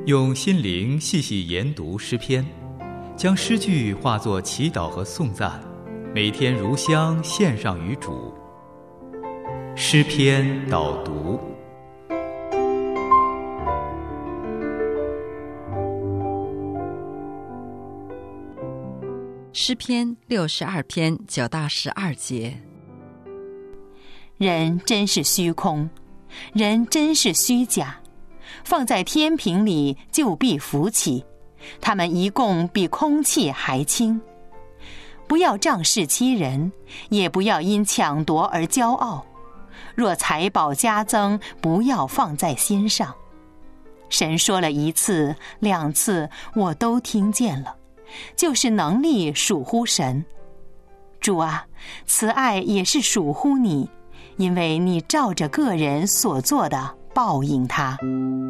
用心灵细细研读诗篇，将诗句化作祈祷和颂赞，每天如香献上于主。诗篇导读。 诗篇62篇9到12节。 人真是虚空，人真是虚假，放在天平里就必浮起，他们一共比空气还轻。不要仗势欺人，也不要因抢夺而骄傲。若财宝加增，不要放在心上。神说了1次2次，我都听见了，就是能力属乎神。主啊，慈爱也是属乎你，因为你照着个人所做的报应他。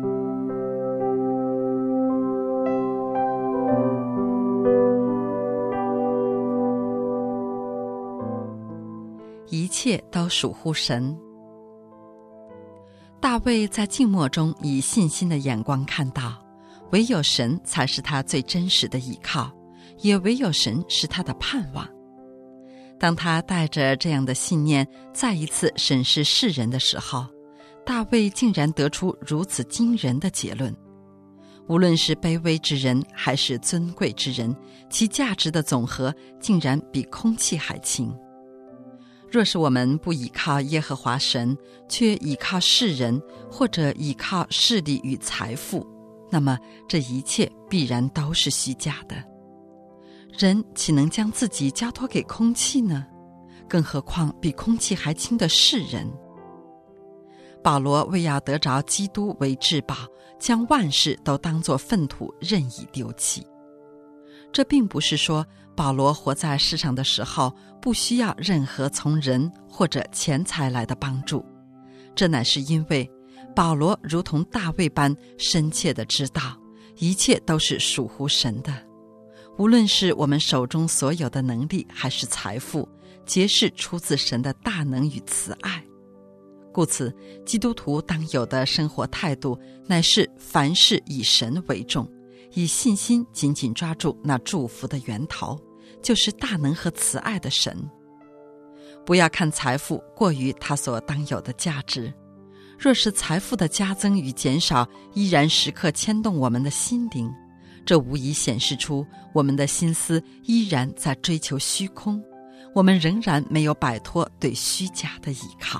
一切都属乎神。大卫在静默中以信心的眼光看到，唯有神才是他最真实的依靠，也唯有神是他的盼望。当他带着这样的信念再一次审视世人的时候，大卫竟然得出如此惊人的结论：无论是卑微之人还是尊贵之人，其价值的总和竟然比空气还轻。若是我们不依靠耶和华神，却依靠世人，或者依靠势力与财富，那么这一切必然都是虚假的。人岂能将自己交托给空气呢？更何况比空气还轻的世人。保罗为要得着基督为至宝，将万事都当作粪土任意丢弃。这并不是说保罗活在世上的时候不需要任何从人或者钱财来的帮助，这乃是因为保罗如同大卫般深切地知道，一切都是属乎神的。无论是我们手中所有的能力还是财富，皆是出自神的大能与慈爱。故此，基督徒当有的生活态度乃是凡事以神为重，以信心紧紧抓住那祝福的源头，就是大能和慈爱的神。不要看财富过于它所当有的价值，若是财富的加增与减少依然时刻牵动我们的心灵，这无疑显示出我们的心思依然在追求虚空，我们仍然没有摆脱对虚假的依靠。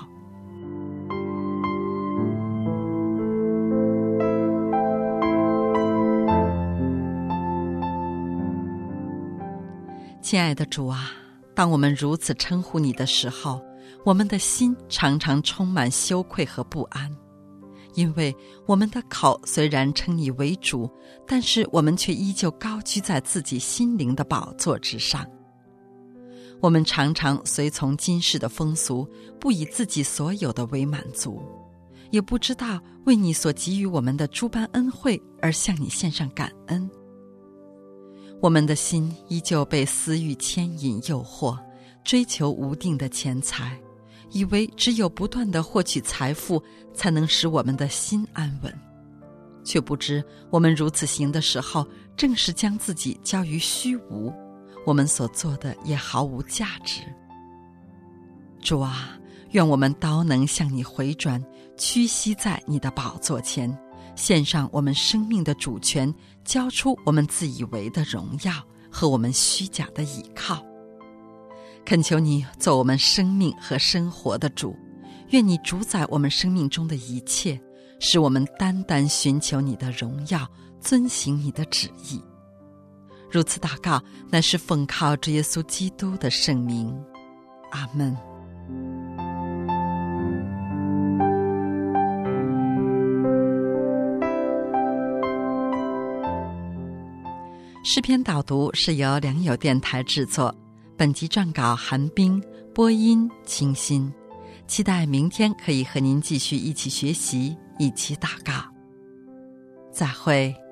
亲爱的主啊，当我们如此称呼你的时候，我们的心常常充满羞愧和不安，因为我们的口虽然称你为主，但是我们却依旧高居在自己心灵的宝座之上。我们常常随从今世的风俗，不以自己所有的为满足，也不知道为你所给予我们的诸般恩惠而向你献上感恩。我们的心依旧被私欲牵引诱惑，追求无定的钱财，以为只有不断地获取财富才能使我们的心安稳，却不知我们如此行的时候，正是将自己交于虚无，我们所做的也毫无价值。主啊，愿我们都能向你回转，屈膝在你的宝座前，献上我们生命的主权，交出我们自以为的荣耀和我们虚假的倚靠。恳求你做我们生命和生活的主，愿你主宰我们生命中的一切，使我们单单寻求你的荣耀，遵行你的旨意。如此祷告，乃是奉靠主耶稣基督的圣名。阿们。诗篇导读是由良友电台制作，本集撰稿韩冰，播音清新。期待明天可以和您继续一起学习，一起祷告。再会。